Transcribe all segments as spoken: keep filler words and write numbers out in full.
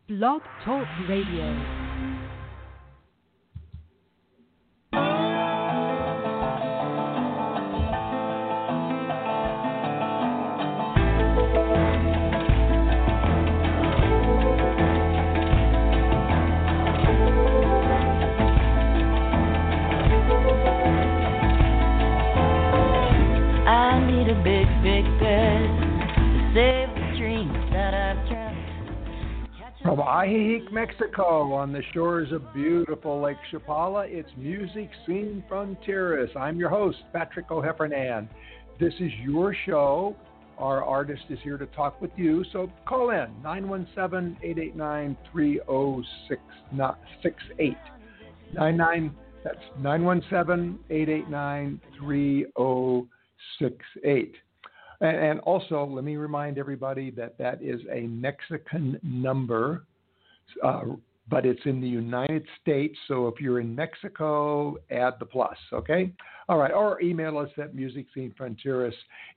Blog Talk Radio. From Ajijic, Mexico, on the shores of beautiful Lake Chapala, it's Music Sin Fronteras. I'm your host, Patrick O'Heffernan. This is your show. Our artist is here to talk with you, so call in, nine one seven, eight eight nine, three oh six eight. nine nine, that's nine one seven, eight eight nine, three oh six eight. And also, let me remind everybody that that is a Mexican number, uh, but it's in the United States. So if you're in Mexico, add the plus, okay? All right, or email us at musicscenefrontiersmx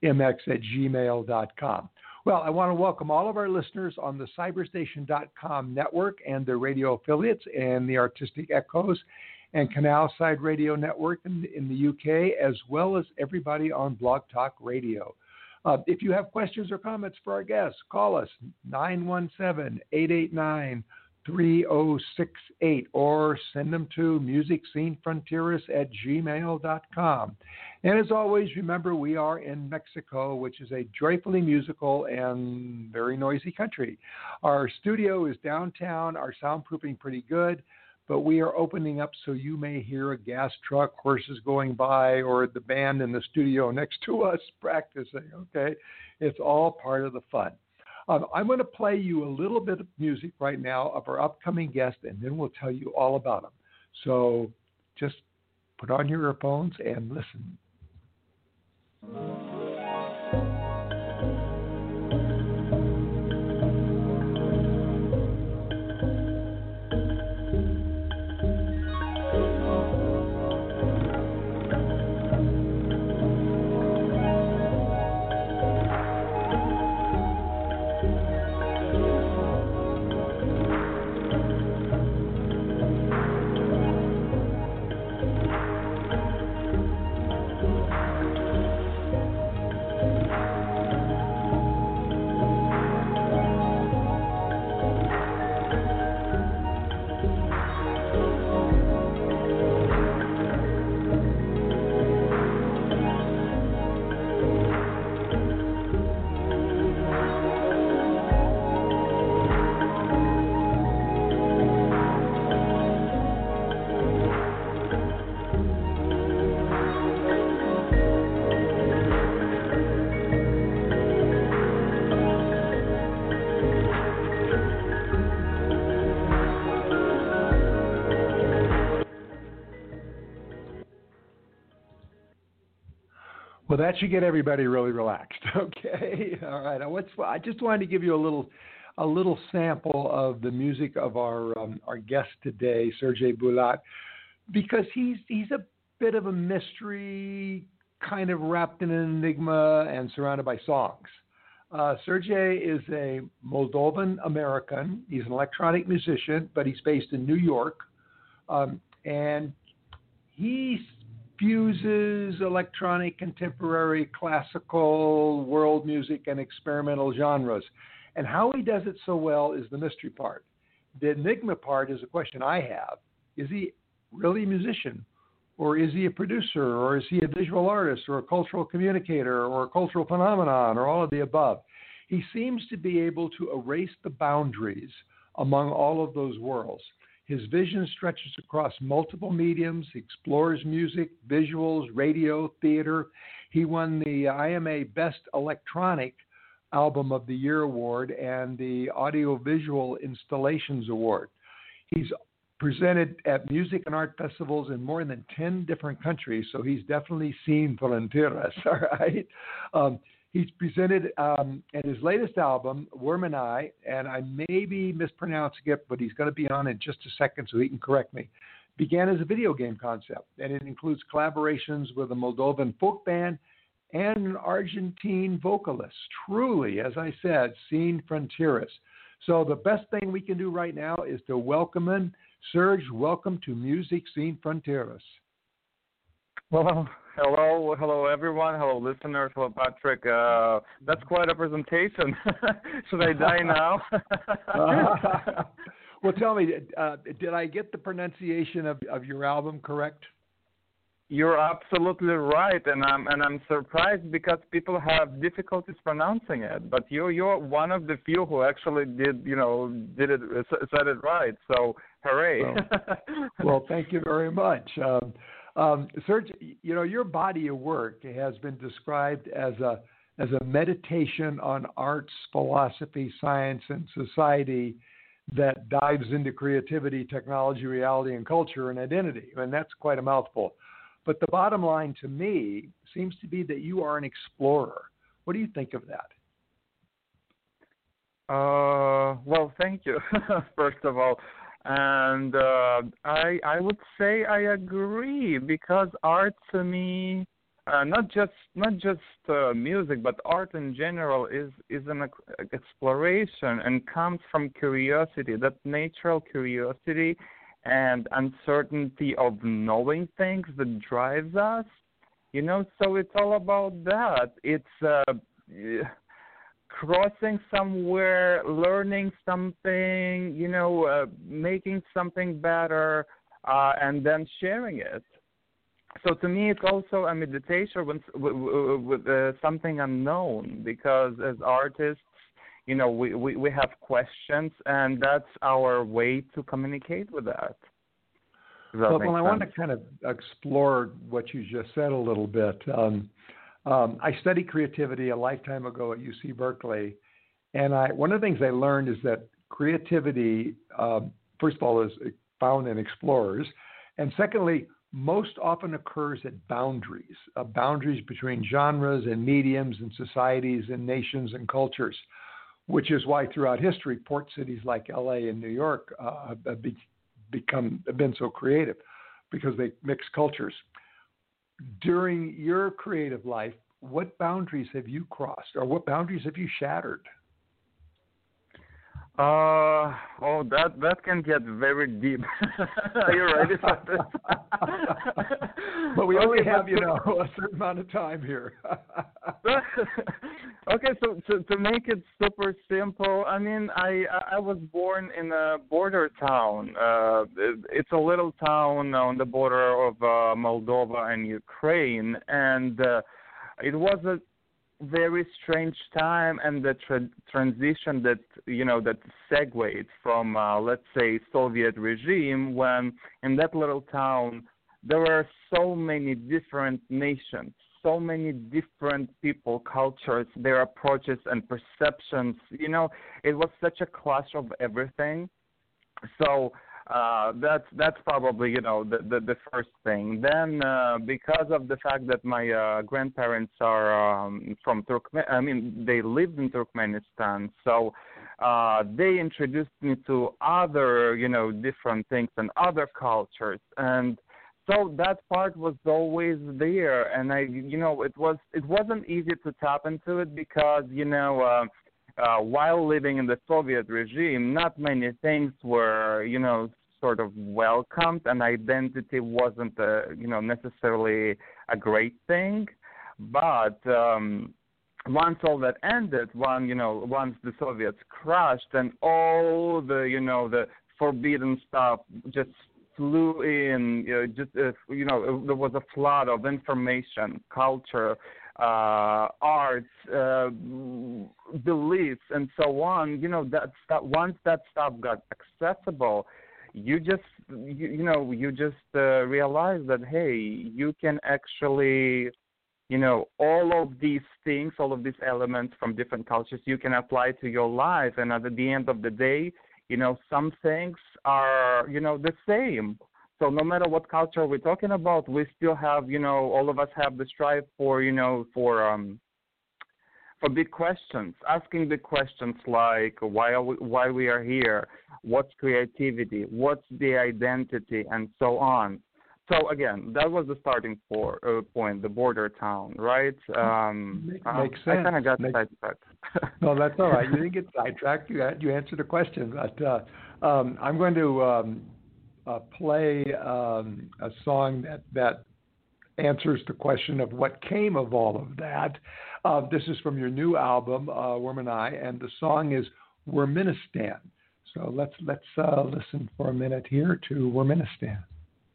at gmail dot com. Well, I want to welcome all of our listeners on the cyberstation dot com network and their radio affiliates and the Artistic Echoes and Canal Side Radio Network in, in the U K, as well as everybody on Blog Talk Radio. Uh, if you have questions or comments for our guests, call us nine one seven, eight eight nine, three oh six eight or send them to musicscenefrontieras at gmail dot com. And as always, remember, we are in Mexico, which is a joyfully musical and very noisy country. Our studio is downtown, our soundproofing pretty good, but we are opening up so you may hear a gas truck, horses going by, or the band in the studio next to us practicing, okay? It's all part of the fun. Um, I'm going to play you a little bit of music right now of our upcoming guest, and then we'll tell you all about them. So just put on your earphones and listen. Well, that should get everybody really relaxed, okay? All right. I, what's, I just wanted to give you a little, a little sample of the music of our um, our guest today, Sergey Bulat, because he's he's a bit of a mystery, kind of wrapped in an enigma and surrounded by songs. Uh, Sergey is a Moldovan American. He's an electronic musician, but he's based in New York, um, and he's fuses electronic, contemporary, classical, world music, and experimental genres. And how he does it so well is the mystery part. The enigma part is a question I have. Is he really a musician? Or is he a producer? Or is he a visual artist? Or a cultural communicator? Or a cultural phenomenon? Or all of the above? He seems to be able to erase the boundaries among all of those worlds. His vision stretches across multiple mediums. He explores music, visuals, radio, theater. He won the I M A Best Electronic Album of the Year Award and the Audiovisual Installations Award. He's presented at music and art festivals in more than ten different countries, so he's definitely seen fronteras, all right? Um, He's presented um, at his latest album, Worm and I, and I may be mispronouncing it, but he's going to be on in just a second so he can correct me, began as a video game concept, and it includes collaborations with a Moldovan folk band and an Argentine vocalist. Truly, as I said, Sin Fronteras. So the best thing we can do right now is to welcome in Serge. Welcome to Music Scene Frontieres. Well, hello, hello everyone, hello listeners, hello Patrick. Uh, that's quite a presentation. Should I die now? uh, well, tell me, uh, did I get the pronunciation of, of your album correct? You're absolutely right, and I'm and I'm surprised because people have difficulties pronouncing it. But you you're one of the few who actually did you know did it said it right. So hooray! Well, well thank you very much. Um, Um, Serge, you know, your body of work has been described as a as a meditation on arts, philosophy, science, and society that dives into creativity, technology, reality, and culture and identity. And that's quite a mouthful. But the bottom line to me seems to be that you are an explorer. What do you think of that? Uh, well, thank you, first of all. And uh, I I would say I agree because art to me, uh, not just not just uh, music, but art in general is is an exploration and comes from curiosity, that natural curiosity and uncertainty of knowing things that drives us. You know, so it's all about that. It's uh, crossing somewhere, learning something, you know, uh, making something better, uh, and then sharing it. So to me, it's also a meditation with, with, with uh, something unknown because as artists, you know, we, we, we have questions, and that's our way to communicate with that. Well, well I want to kind of explore what you just said a little bit. Um, Um, I studied creativity a lifetime ago at U C Berkeley, and I one of the things I learned is that creativity, um, first of all, is found in explorers, and secondly, most often occurs at boundaries, uh, boundaries between genres and mediums and societies and nations and cultures, which is why throughout history, port cities like L A and New York uh, have be, become have been so creative because they mix cultures. During your creative life, what boundaries have you crossed or what boundaries have you shattered? Uh, oh, that that can get very deep. Are you ready for this? But we only okay, have, you know, a certain amount of time here. Okay, so to, to make it super simple, I mean, I I was born in a border town. Uh, it, it's a little town on the border of uh, Moldova and Ukraine, and uh, it was a very strange time, and the tra- transition that you know that segued from uh, let's say Soviet regime, when in that little town there were so many different nations, so many different people, cultures, their approaches and perceptions. You know, it was such a clash of everything. So uh, that's that's probably you know the the, the first thing. Then uh, because of the fact that my uh, grandparents are um, from Turkmen, I mean they lived in Turkmenistan, so uh, they introduced me to other you know different things and other cultures, and so that part was always there. And I you know it was it wasn't easy to tap into it because you know. Uh, Uh, while living in the Soviet regime, not many things were, you know, sort of welcomed, and identity wasn't, uh, you know, necessarily a great thing. But um, once all that ended, one, you know, once the Soviets crashed, and all the, you know, the forbidden stuff just flew in, you know, just, uh, you know, there was a flood of information, culture, uh, arts, uh, beliefs, and so on. You know, that stuff, once that stuff got accessible, you just, you, you know, you just uh, realize that, hey, you can actually, you know, all of these things, all of these elements from different cultures, you can apply to your life. And at the end of the day, you know, some things are, you know, the same. So no matter what culture we're talking about, we still have, you know, all of us have the strive for, you know, for um, for big questions, asking big questions like why are we, why we are here, what's creativity, what's the identity, and so on. so again, that was the starting for, uh, point, the border town, right? Um, Make, uh, makes sense. I kind of got Make, sidetracked. no, that's all right. You didn't get sidetracked. You you answered the question. But uh, um, I'm going to um, uh, play um, a song that that answers the question of what came of all of that. Uh, this is from your new album, uh, Worm and I, and the song is Worministan. So let's let's uh, listen for a minute here to Worministan.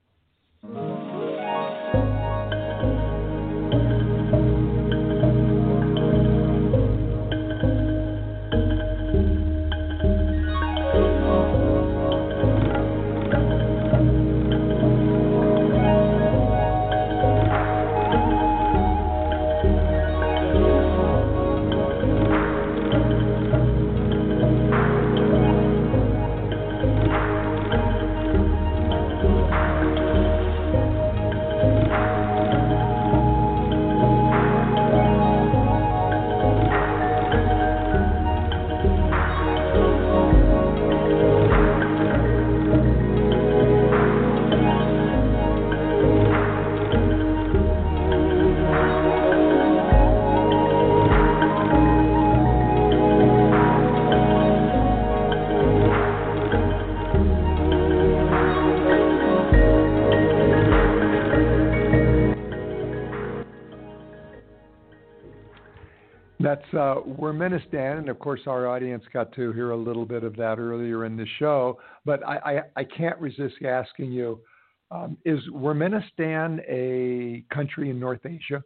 That's uh, Worministan, and of course our audience got to hear a little bit of that earlier in the show. But I, I, I can't resist asking you, um, is Worministan a country in North Asia?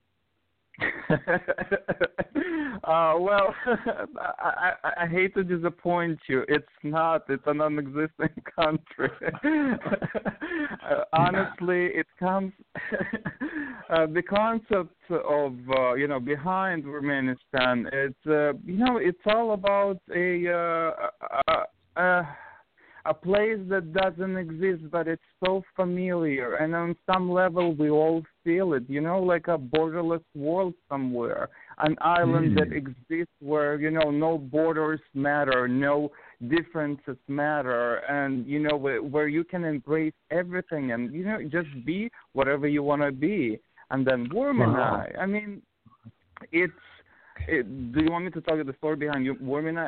uh, well, I, I, I hate to disappoint you. It's not. It's a non-existent country. uh, honestly, it comes. uh, the concept of uh, you know behind Worministan. It's uh, you know it's all about a. Uh, a, a A place that doesn't exist, but it's so familiar, and on some level we all feel it, you know, like a borderless world somewhere, an island mm. that exists where, you know, no borders matter, no differences matter, and, you know, where, where you can embrace everything and, you know, just be whatever you want to be. And then Worm and I, I mean, it's, it, do you want me to tell you the story behind you, Worm and I?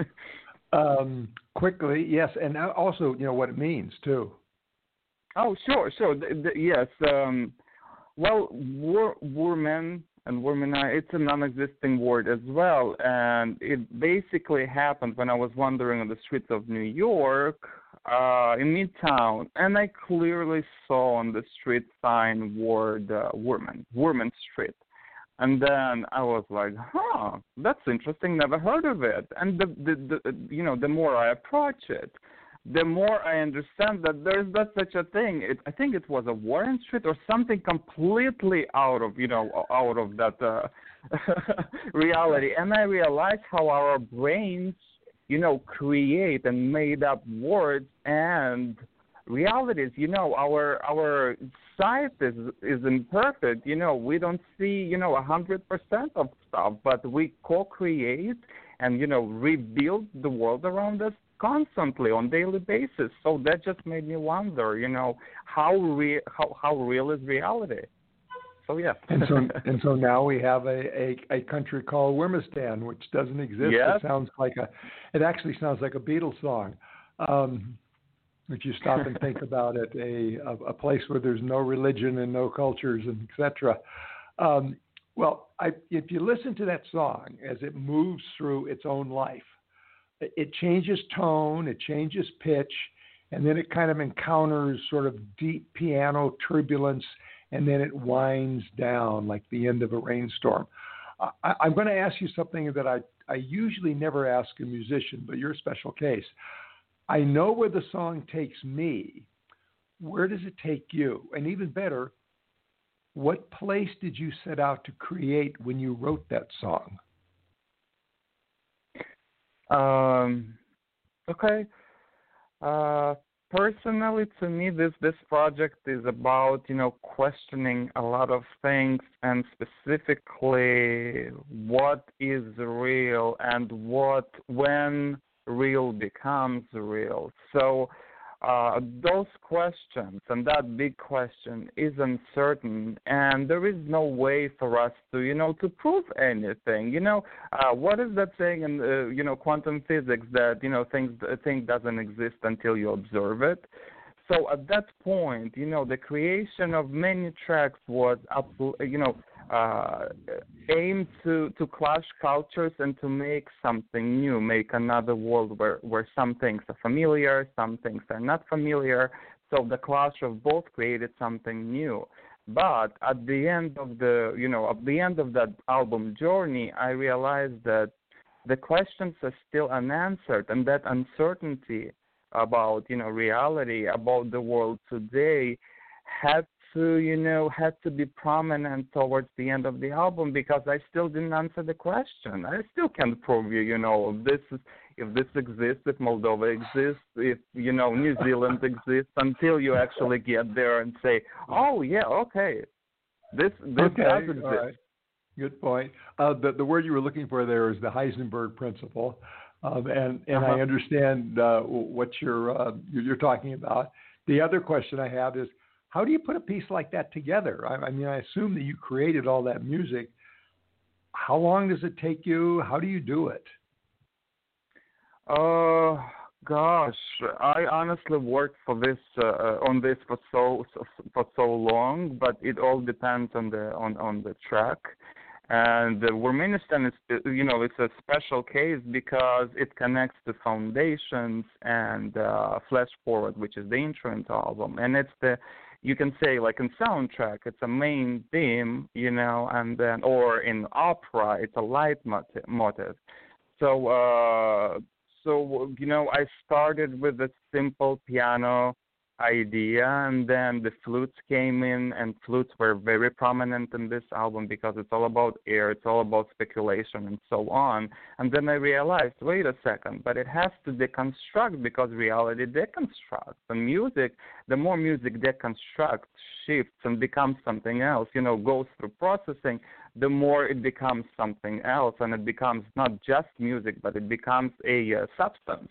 Um, quickly, yes, and also, you know, what it means, too. Oh, sure, sure, the, the, yes. Um, well, wor, Worman and Wormani, it's a non-existing word as well, and it basically happened when I was wandering on the streets of New York, uh, in Midtown, and I clearly saw on the street sign word uh, Worman, Worman Street. And then I was like, huh, that's interesting. Never heard of it. And the, the, the you know, the more I approach it, the more I understand that there's not such a thing. It, I think it was a Warren Street or something completely out of, you know, out of that uh, reality. And I realized how our brains, you know, create and made up words and realities. You know, our our sight is is imperfect. You know, we don't see, you know, a hundred percent of stuff, but we co-create and, you know, rebuild the world around us constantly on daily basis. So that just made me wonder, you know, how re- how how real is reality? So yeah. and so and so now we have a, a, a country called Wormistan, which doesn't exist. Yes. It sounds like a it actually sounds like a Beatles song. Um, If you stop and think about it, a, a a place where there's no religion and no cultures and et cetera. Um, well, I, if you listen to that song as it moves through its own life, it changes tone, it changes pitch, and then it kind of encounters sort of deep piano turbulence, and then it winds down like the end of a rainstorm. I, I'm going to ask you something that I, I usually never ask a musician, but you're a special case. I know where the song takes me. Where does it take you? And even better, what place did you set out to create when you wrote that song? Um, okay. Uh, personally, to me, this, this project is about, you know, questioning a lot of things, and specifically what is real and what, when real becomes real. So uh, those questions and that big question is uncertain, and there is no way for us to, you know, to prove anything. You know, uh, what is that saying in, uh, you know, quantum physics that, you know, things a thing doesn't exist until you observe it. So at that point, you know, the creation of many tracks was, you know, uh, aimed to, to clash cultures and to make something new, make another world where, where some things are familiar, some things are not familiar. So the clash of both created something new. But at the end of the, you know, at the end of that album journey, I realized that the questions are still unanswered, and that uncertainty about, you know, reality, about the world today had to, you know, had to be prominent towards the end of the album, because I still didn't answer the question. I still can't prove you, you know, if this is, if this exists, if Moldova exists, if, you know, New Zealand exists, until you actually get there and say, oh yeah, okay, this this okay, does exist. All right. Good point. Uh, the the word you were looking for there is the Heisenberg principle. Um, and and uh-huh. I understand uh, what you're uh, you're talking about. The other question I have is, how do you put a piece like that together? I, I mean, I assume that you created all that music. How long does it take you? How do you do it? Uh, gosh, I honestly worked for this uh, on this for so for so long, but it all depends on the on, on the track. And the Wurmenistan is, you know, it's a special case because it connects to Foundations and uh, Flash Forward, which is the intro into album. And it's the, you can say, like in soundtrack, it's a main theme, you know, and then, or in opera, it's a leitmotif. So, uh, so, you know, I started with a simple piano idea, and then the flutes came in, and flutes were very prominent in this album because it's all about air, it's all about speculation and so on. And then I realized, wait a second, but it has to deconstruct, because reality deconstructs, and music, the more music deconstructs, shifts and becomes something else, you know, goes through processing, the more it becomes something else, and it becomes not just music, but it becomes a uh, substance.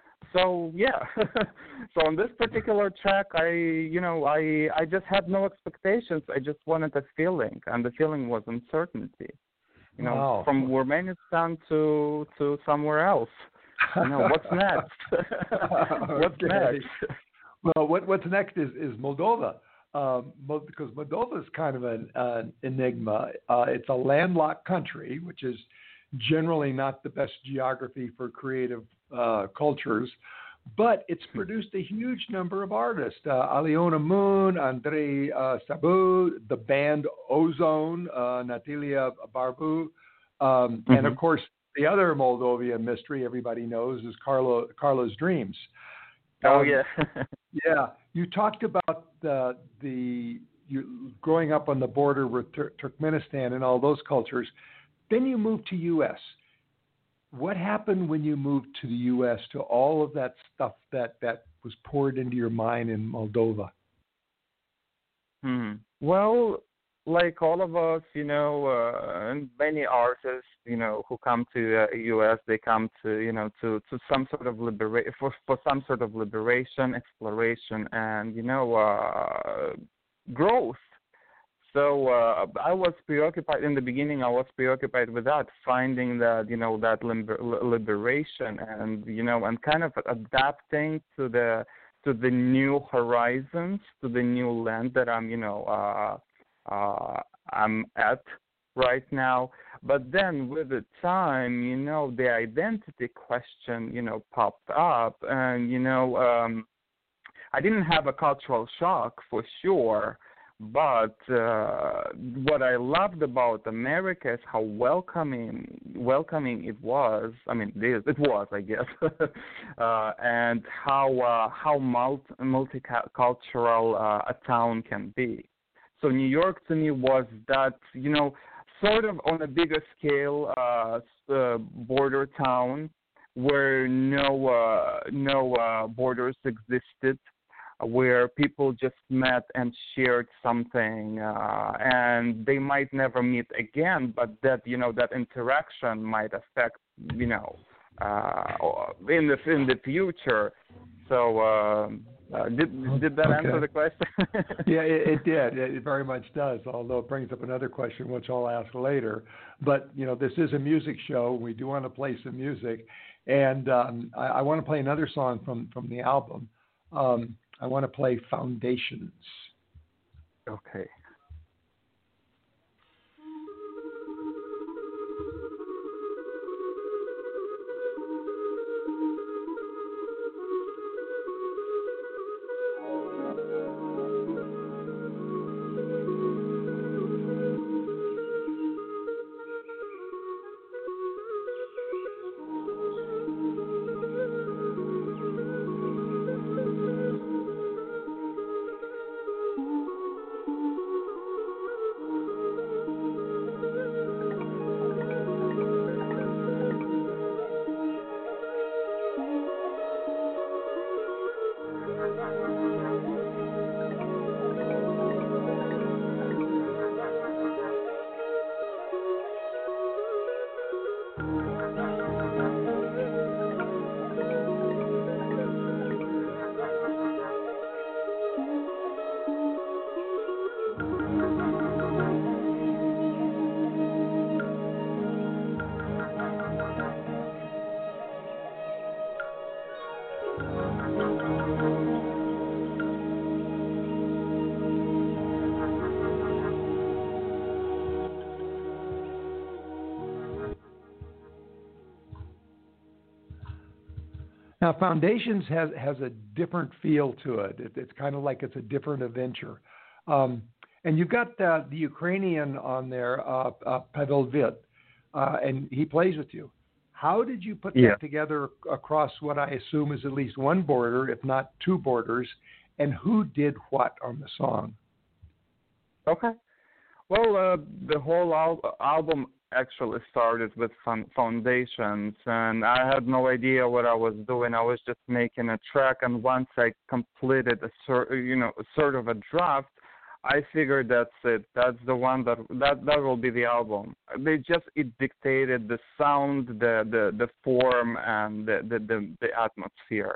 So yeah, so on this particular track, I, you know, I I just had no expectations. I just wanted a feeling, and the feeling was uncertainty. You know, wow. from Wurmenistan to to somewhere else. You know, what's next? What's okay. next? Well, what what's next is is Moldova, um, because Moldova is kind of an, an enigma. Uh, it's a landlocked country, which is generally not the best geography for creative uh, cultures, but it's produced a huge number of artists. Uh, Aliona Moon, Andrei uh, Sabu, the band Ozone, uh, Natalia Barbu, um, mm-hmm. and of course the other Moldovan mystery everybody knows is Carlo, Carlos Dreams. Oh um, yeah. Yeah, you talked about the the you, growing up on the border with Tur- Turkmenistan and all those cultures. Then you moved to U S. What happened when you moved to the U S to all of that stuff that, that was poured into your mind in Moldova? Hmm. Well, like all of us, you know, uh, and many artists, you know, who come to uh, U S, they come to, you know, to, to some sort of libera- for for some sort of liberation, exploration, and you know, uh, growth. So uh, I was preoccupied in the beginning. I was preoccupied with that, finding that, you know, that liber- liberation, and you know, and kind of adapting to the to the new horizons, to the new land that I'm, you know, uh, uh, I'm at right now. But then with the time, you know, the identity question, you know, popped up, and you know, um, I didn't have a cultural shock for sure. But uh, what I loved about America is how welcoming welcoming it was. I mean, it, is, it was, I guess, uh, and how uh, how multi- multicultural uh, a town can be. So New York to me was that, you know, sort of on a bigger scale, uh, uh, border town where no uh, no uh, borders existed, where people just met and shared something, uh, and they might never meet again, but that, you know, that interaction might affect, you know, uh, in the in the future. So uh, Uh, did did that okay. answer the question? Yeah, it, it did. It very much does. Although it brings up another question, which I'll ask later. But you know, this is a music show. We do want to play some music, and um, I, I want to play another song from from the album. Um, I want to play Foundations. Okay. Now, Foundations has has a different feel to it. it it's kind of like it's a different adventure. Um, and you've got uh, the Ukrainian on there, uh, uh, Pavel Vit, uh, and he plays with you. How did you put Yeah. that together across what I assume is at least one border, if not two borders? And who did what on the song? Okay. Well, uh, the whole al- album actually started with fun- foundations, and I had no idea what I was doing. I was just making a track, and once I completed a sort, you know, sort of a draft, I figured that's it. That's the one that that that will be the album. They just it dictated the sound, the the, the form, and the, the the the atmosphere.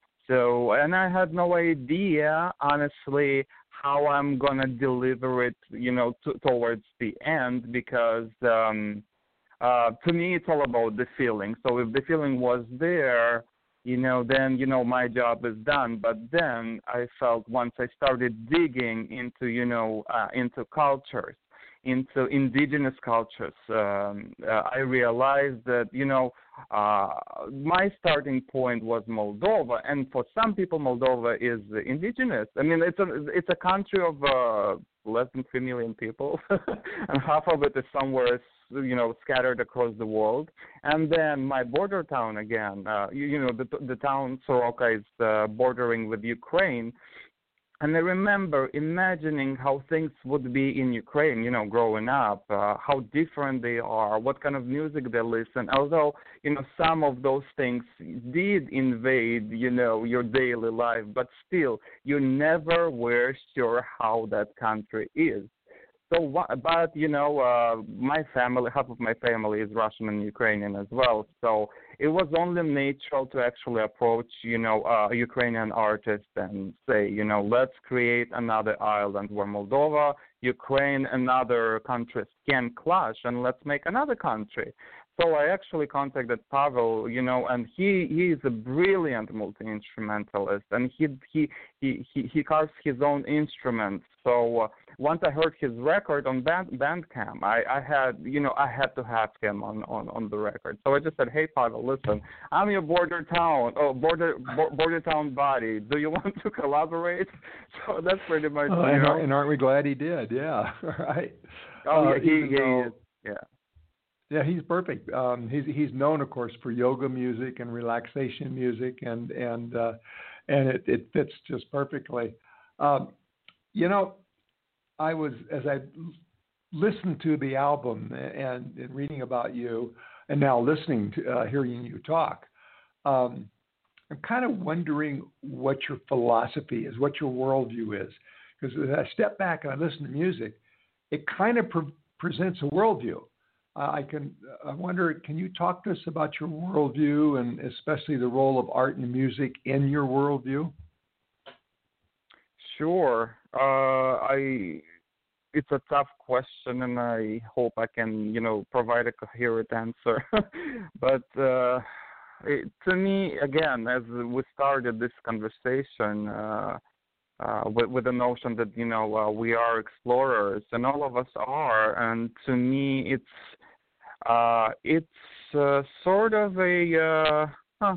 So, and I had no idea, honestly, how I'm gonna deliver it, you know, t- towards the end, because um, uh, to me it's all about the feeling. So if the feeling was there, you know, then you know my job is done. But then I felt once I started digging into, you know, uh, into cultures, into indigenous cultures, um, uh, I realized that, you know, uh, my starting point was Moldova, and for some people, Moldova is indigenous. I mean, it's a it's a country of uh, less than three million people, and half of it is somewhere, you know, scattered across the world. And then my border town again, uh, you, you know, the the town Soroka is uh, bordering with Ukraine. And I remember imagining how things would be in Ukraine, you know, growing up, uh, how different they are, what kind of music they listen. Although, you know, some of those things did invade, you know, your daily life, but still, you never were sure how that country is. So, but you know, uh, my family, half of my family is Russian and Ukrainian as well. So it was only natural to actually approach, you know, uh, a Ukrainian artist and say, you know, let's create another island where Moldova, Ukraine, and other countries can clash, and let's make another country. So I actually contacted Pavel, you know, and he, he is a brilliant multi-instrumentalist, and he he he he, he carves his own instruments. So uh, once I heard his record on Band, Bandcamp, I, I had, you know, I had to have him on, on, on the record. So I just said, hey, Pavel, listen, I'm your border town, oh, border border town buddy. Do you want to collaborate? So that's pretty much, oh, you and, know. aren't, and aren't we glad he did? Yeah, right. Oh, uh, yeah, he, he though, is, yeah. Yeah, he's perfect. Um, he's he's known, of course, for yoga music and relaxation music, and and uh, and it, it fits just perfectly. Um, you know, I was as I listened to the album and, and reading about you, and now listening to uh, hearing you talk. Um, I'm kind of wondering what your philosophy is, what your worldview is, because as I step back and I listen to music, it kind of pre- presents a worldview. Uh, I can. I wonder. Can you talk to us about your worldview and especially the role of art and music in your worldview? sure. Uh, I it's a tough question, and I hope I can, you know, provide a coherent answer. but uh, it, to me, again, as we started this conversation uh, uh, with, with the notion that you know uh, we are explorers, and all of us are, and to me, it's uh, it's uh, sort of a uh, huh,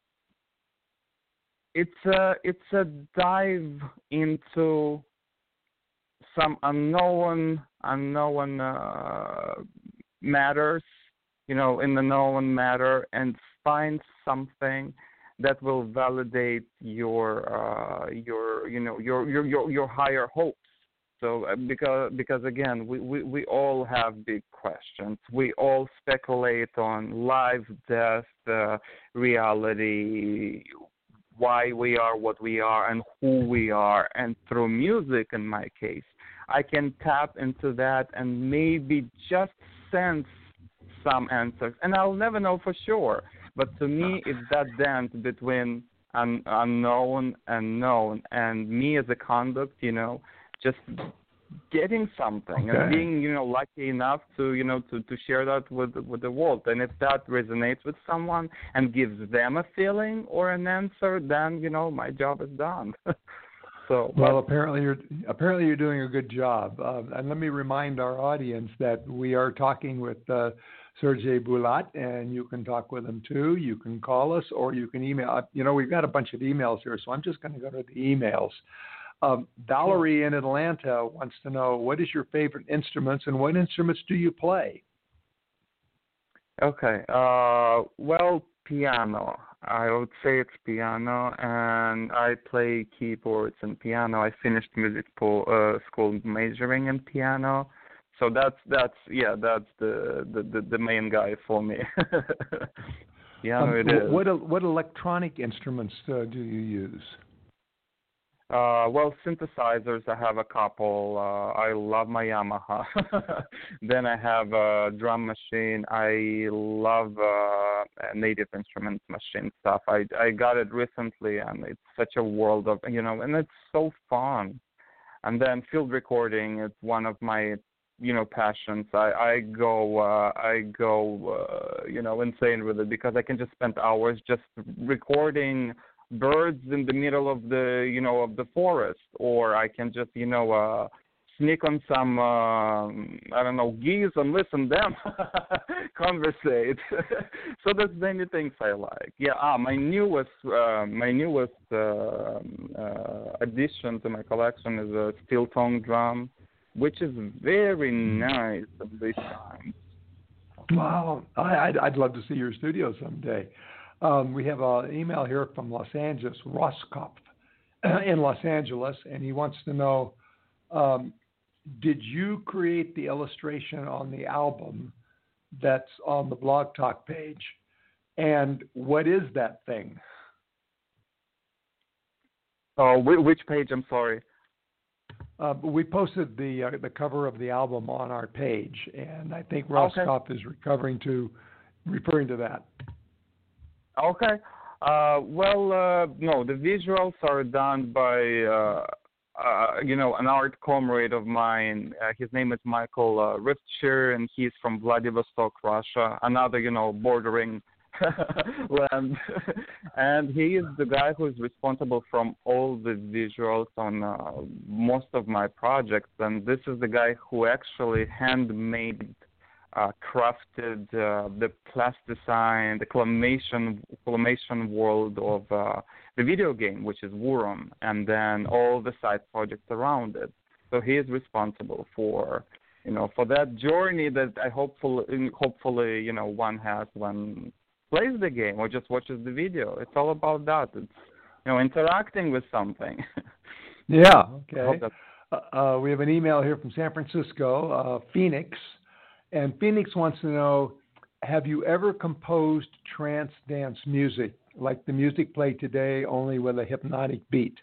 it's a it's a dive into some unknown unknown uh, matters, you know, in the known matter, and find something that will validate your uh, your you know your your your, your higher hopes. So uh, because because again, we, we, we all have big questions. We all speculate on life, death, uh, reality, why we are what we are, and who we are. And through music, in my case, I can tap into that and maybe just sense some answers. And I'll never know for sure. But to me, it's that dance between un- unknown and known. And me as a conduct, you know, just getting something Okay. and being, you know, lucky enough to, you know, to, to share that with with the world. And if that resonates with someone and gives them a feeling or an answer, then, you know, my job is done. So, well, but, apparently you're apparently you're doing a good job. Uh, and let me remind our audience that we are talking with uh, Sergey Bulat, and you can talk with him too. You can call us or you can email. You know, we've got a bunch of emails here, so I'm just going to go to the emails. Um, Valerie in Atlanta wants to know, what is your favorite instruments and what instruments do you play? Okay. Uh, well, piano. I would say it's piano, and I play keyboards and piano. I finished music po- uh, school majoring in piano, so that's that's yeah, that's the the, the, the main guy for me. Piano Um, it is. what what electronic instruments uh, do you use? Uh, well, synthesizers, I have a couple. Uh, I love my Yamaha. Then I have a drum machine. I love uh, Native Instruments machine stuff. I I got it recently, and it's such a world of, you know, and it's so fun. And then field recording is one of my, you know, passions. I I go uh, I go uh, you know, insane with it because I can just spend hours just recording birds in the middle of the, you know, of the forest, or I can just, you know, uh, sneak on some, uh, I don't know, geese and listen them conversate. So there's many things I like. Yeah, ah, my newest, uh, my newest uh, uh, addition to my collection is a steel tongue drum, which is very nice at this time. Wow, I, I'd, I'd love to see your studio someday. Um, we have an email here from Los Angeles, Roskopf in Los Angeles, and he wants to know, um, did you create the illustration on the album that's on the Blog Talk page? And what is that thing? Oh, which page? I'm sorry. Uh, we posted the uh, the cover of the album on our page, and I think Roskopf okay. is recovering to referring to that. Okay. Uh, well, uh, no, the visuals are done by, uh, uh, you know, an art comrade of mine. Uh, his name is Michael uh, Riftshire, and he's from Vladivostok, Russia, another, you know, bordering land. And he is the guy who is responsible from all the visuals on uh, most of my projects. And this is the guy who actually handmade Uh, crafted uh, the plasticine, the claymation, claymation world of uh, the video game, which is Wuron, and then all the side projects around it. So he is responsible for, you know, for that journey that I hopefully, hopefully, you know, one has when plays the game or just watches the video. It's all about that. It's, you know, interacting with something. Yeah. Okay. Uh, uh, we have an email here from San Francisco, uh, Phoenix. And Phoenix wants to know, have you ever composed trance dance music, like the music played today, only with a hypnotic beat?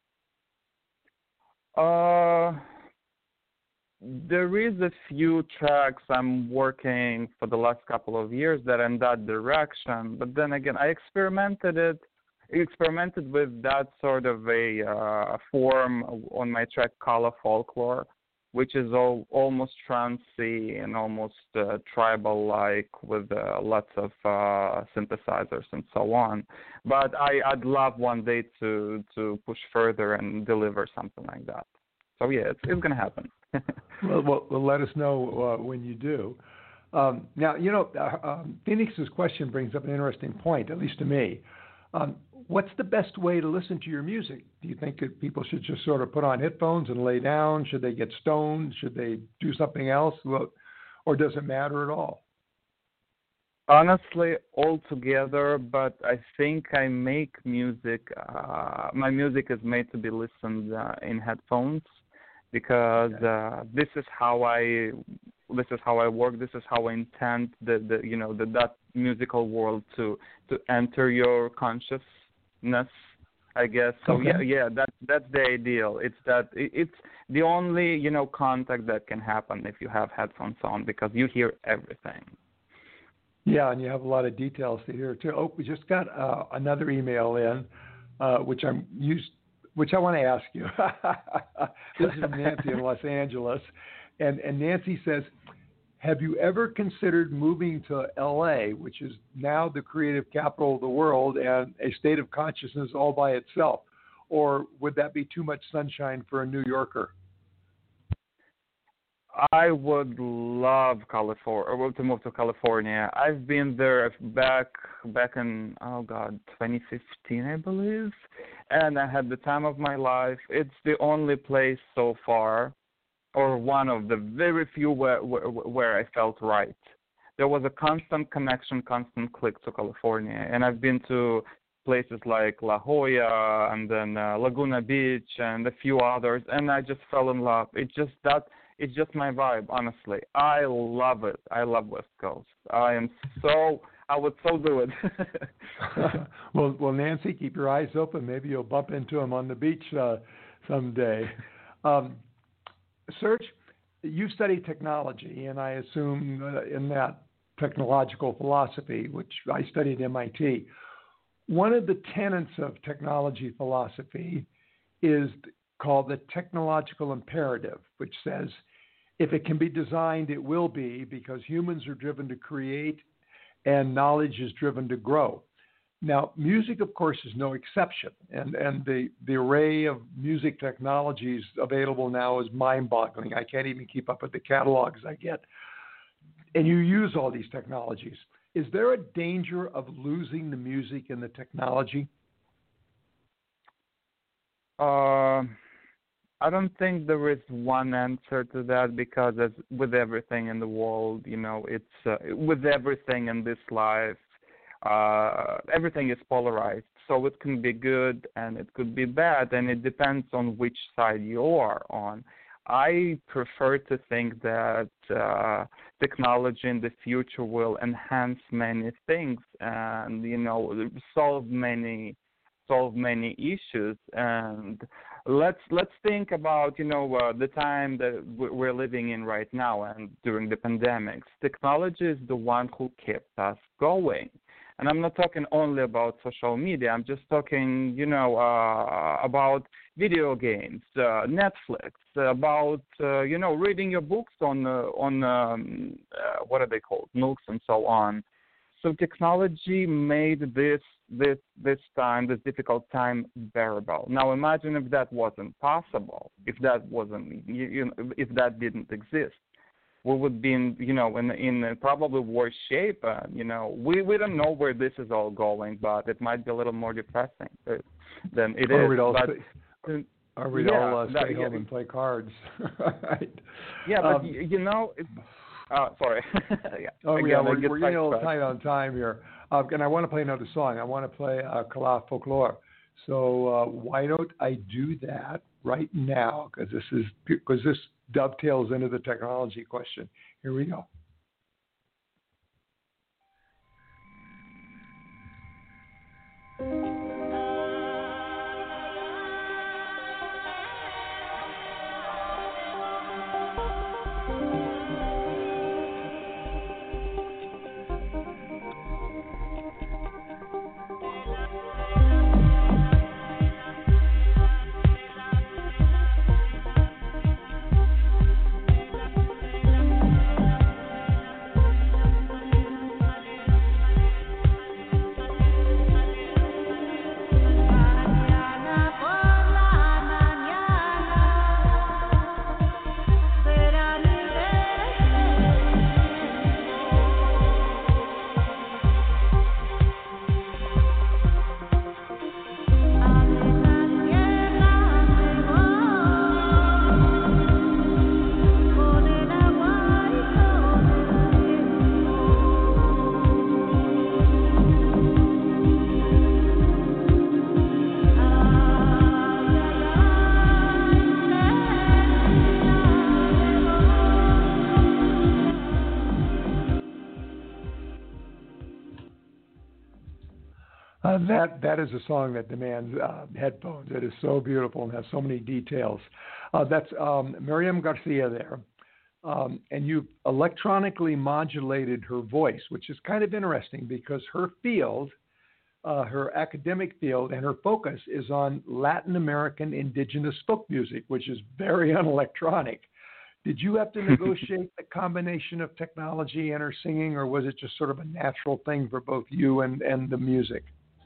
Uh, there is a few tracks I'm working for the last couple of years that are in that direction. But then again, I experimented it experimented with that sort of a uh, form on my track Kala Folklore, which is all, almost trancey and almost uh, tribal-like with uh, lots of uh, synthesizers and so on. But I, I'd love one day to, to push further and deliver something like that. So yeah, it's, it's going to happen. well, well, well, let us know uh, when you do. Um, now, you know, uh, um, Phoenix's question brings up an interesting point, at least to me. Um, what's the best way to listen to your music? Do you think that people should just sort of put on headphones and lay down? Should they get stoned? Should they do something else? Well, or does it matter at all? Honestly, all together, but I think I make music, uh, my music is made to be listened uh, in headphones because okay. uh, this is how I this is how I work, this is how I intend the, the you know the that musical world to to enter your consciousness, I guess. So okay. yeah, yeah, that's that's the ideal. It's that it's the only, you know, contact that can happen if you have headphones on because you hear everything. Yeah, and you have a lot of details to hear too. Oh, we just got uh, another email in, uh, which I'm used, which I want to ask you. This is Nancy in Los Angeles, and and Nancy says, have you ever considered moving to L A, which is now the creative capital of the world and a state of consciousness all by itself, or would that be too much sunshine for a New Yorker? I would love California, to move to California. I've been there back back in, oh God, twenty fifteen, I believe, and I had the time of my life. It's the only place so far, or one of the very few where, where, where I felt right. There was a constant connection, constant click to California, and I've been to places like La Jolla and then uh, Laguna Beach and a few others, and I just fell in love. It just that. It's just my vibe, honestly. I love it. I love West Coast. I am so, I would so do it. well, well, Nancy, keep your eyes open. Maybe you'll bump into him on the beach uh, someday. Um, Serge, you study technology, and I assume uh, in that technological philosophy, which I studied at M I T, one of the tenets of technology philosophy is called the technological imperative, which says if it can be designed, it will be, because humans are driven to create and knowledge is driven to grow. Now, music, of course, is no exception, and, and the, the array of music technologies available now is mind-boggling. I can't even keep up with the catalogs I get. And you use all these technologies. Is there a danger of losing the music and the technology? Uh, I don't think there is one answer to that because as with everything in the world, you know, it's uh, with everything in this life, uh, everything is polarized. So it can be good and it could be bad, and it depends on which side you are on. I prefer to think that uh, technology in the future will enhance many things and, you know, solve many solve many issues. And let's let's think about, you know, uh, the time that we're living in right now and during the pandemics. Technology is the one who kept us going. And I'm not talking only about social media. I'm just talking, you know, uh, about video games, uh, Netflix, about, uh, you know, reading your books on, uh, on um, uh, what are they called, MOOCs and so on. So technology made this this this time, this difficult time, bearable. Now imagine if that wasn't possible, if that wasn't, you, you know, if that didn't exist. We would be in, you know, in in probably worse shape. Uh, you know, we, we don't know where this is all going, but it might be a little more depressing than it or is. We'd all but, stay, or we'd yeah, all uh, stay that, home yeah, and play cards. Right. Yeah, but um, you, you know, it's, uh, sorry. yeah. Oh, Again, yeah, we're, we're getting a little track. tight on time here. Uh, and I want to play another song. I want to play uh, Kala Folklore. So uh, why don't I do that right now? Because this is because this dovetails into the technology question. Here we go. Uh, that that is a song that demands uh, headphones. It is so beautiful and has so many details. Uh, that's um, Miriam Garcia there, um, and you've electronically modulated her voice, which is kind of interesting because her field, uh, her academic field, and her focus is on Latin American indigenous folk music, which is very unelectronic. Did you have to negotiate the combination of technology and her singing, or was it just sort of a natural thing for both you and, and the music?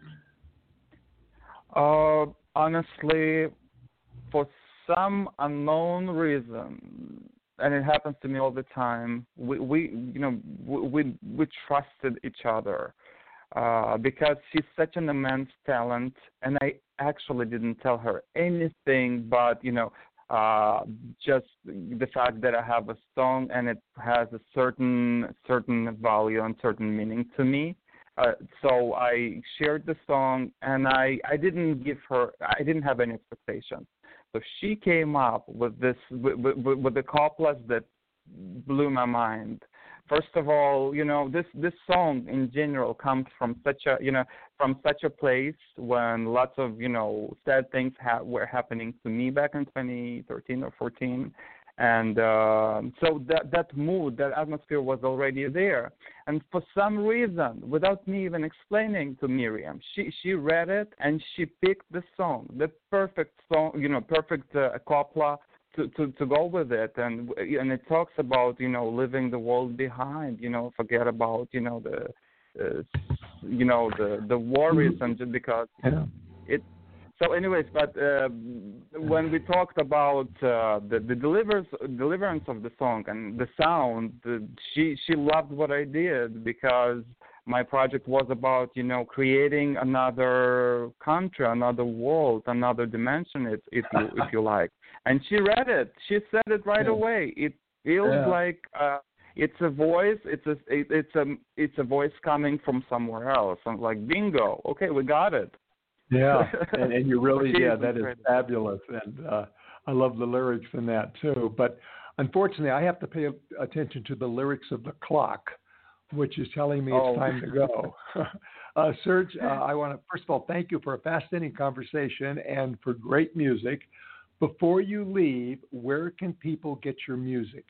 Uh, honestly, for some unknown reason, and it happens to me all the time, we, we you know, we, we, we trusted each other uh, because she's such an immense talent, and I actually didn't tell her anything but, you know, uh, just the fact that I have a song and it has a certain certain value and certain meaning to me. Uh, so I shared the song, and I, I didn't give her, I didn't have any expectations. So she came up with this, with, with, with the coplas that blew my mind. First of all, you know, this, this song in general comes from such a, you know, from such a place when lots of, you know, sad things ha- were happening to me back in twenty thirteen or fourteen. And uh, so that that mood, that atmosphere was already there. And for some reason, without me even explaining to Miriam, she, she read it and she picked the song, the perfect song, you know, perfect uh, copla to, to, to go with it. And and it talks about, you know, leaving the world behind, you know, forget about, you know, the, uh, you know, the, the worries, and just because yeah. it. So, anyways, but uh, when we talked about uh, the, the delivers, deliverance of the song and the sound, the, she she loved what I did because my project was about, you know, creating another country, another world, another dimension, if, if you if you like. And she read it. She said it right yeah. away. It feels yeah. like uh, it's a voice. It's a it, it's a it's a voice coming from somewhere else. I'm like, bingo. Okay, we got it. Yeah, and, and you really, yeah, that is incredible. fabulous, and uh, I love the lyrics in that too. But unfortunately, I have to pay attention to the lyrics of the clock, which is telling me oh. it's time to go. uh, Serge, uh, I want to first of all thank you for a fascinating conversation and for great music. Before you leave, where can people get your music?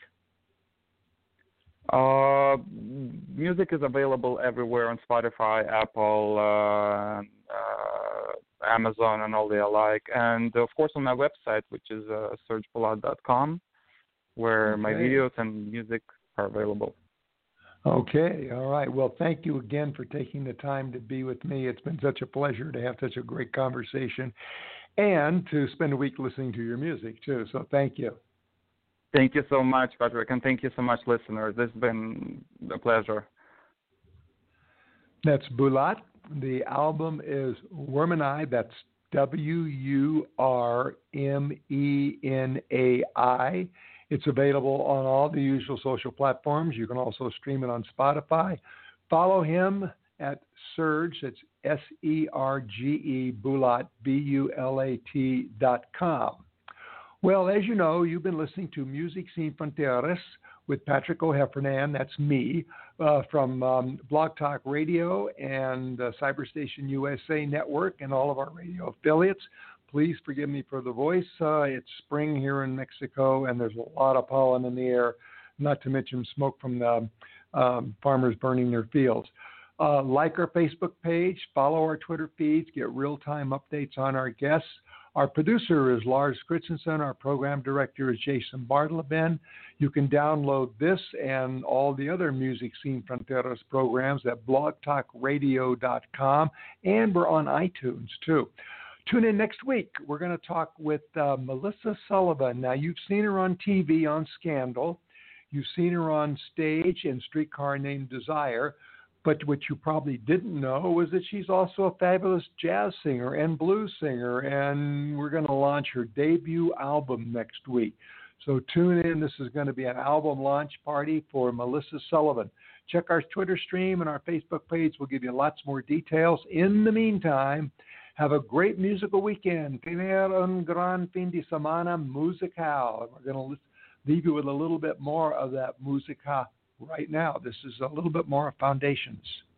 Uh, music is available everywhere on Spotify, Apple, uh, uh, Amazon, and all the alike. And, of course, on my website, which is uh, serge bulat dot com, where okay. my videos and music are available. Okay. All right. Well, thank you again for taking the time to be with me. It's been such a pleasure to have such a great conversation and to spend a week listening to your music, too. So thank you. Thank you so much, Patrick, and thank you so much, listeners. This has been a pleasure. That's Bulat. The album is Wurmenai. That's W U R M E N A I. It's available on all the usual social platforms. You can also stream it on Spotify. Follow him at Serge. It's S E R G E Bulat, B U L A T dot com. Well, as you know, you've been listening to Music Sin Frontieres with Patrick O'Heffernan. That's me uh, from um, Blog Talk Radio and uh, Cyberstation U S A Network and all of our radio affiliates. Please forgive me for the voice. Uh, it's spring here in Mexico, and there's a lot of pollen in the air, not to mention smoke from the um, farmers burning their fields. Uh, like our Facebook page, follow our Twitter feeds, get real-time updates on our guests. Our producer is Lars Christensen. Our program director is Jason Bartleben. You can download this and all the other Music Sin Frontieres programs at blog talk radio dot com, and we're on iTunes, too. Tune in next week. We're going to talk with uh, Melissa Sullivan. Now, you've seen her on T V on Scandal. You've seen her on stage in Streetcar Named Desire. But what you probably didn't know was that she's also a fabulous jazz singer and blues singer, and we're going to launch her debut album next week. So tune in. This is going to be an album launch party for Melissa Sullivan. Check our Twitter stream and our Facebook page. We'll give you lots more details. In the meantime, have a great musical weekend. Tener un gran fin de semana musical. We're going to leave you with a little bit more of that musica right now. This is a little bit more Foundations.